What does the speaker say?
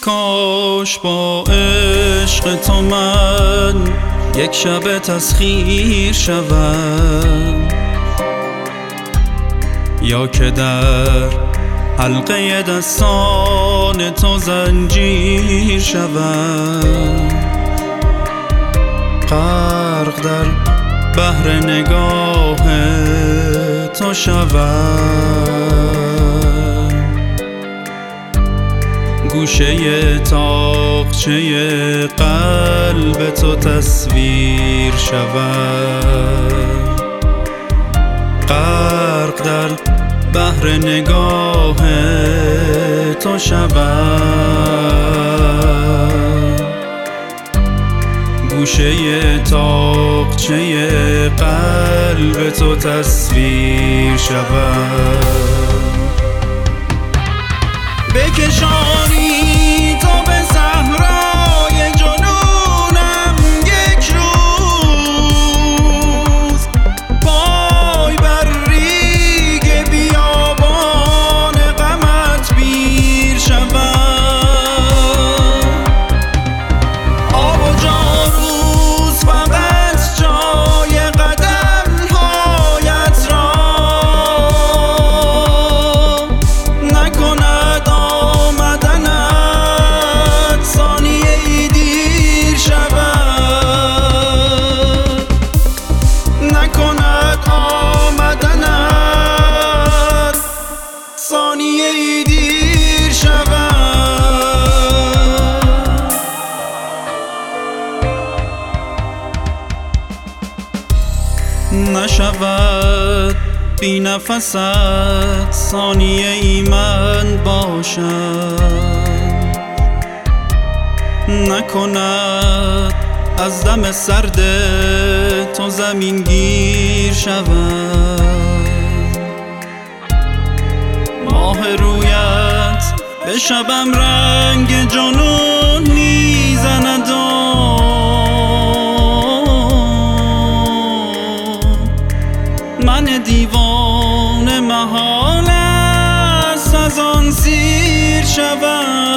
کاش با عشق تو من یک شب تسخیر شوم، یا که در حلقه دستان تو زنجیر شوم، غرق در بحر نگاه تو شوم، گوشه طاقچه قلب تو تصویر شوم، غرق در بحر نگاه تو شوم، گوشه طاقچه قلب تو تصویر شوم. بکشانی تو به صحرای جنونم یک روز، پای بر ریگ بیابان غمت پیر شوم، آب و جاروز فقط جای قدم‌هایت را نکند آمدنت ثانیه‌ای دیر شود، نکند آمدنت ثانیه‌ای دیر شود. نشود بی نفست ثانیه‌ای من باشم، نکند از دم سرد تو زمین گیر شوم، ماه رویت به شبم رنگ جنون میزند و من دیوانه محال است از آن سیر شوم.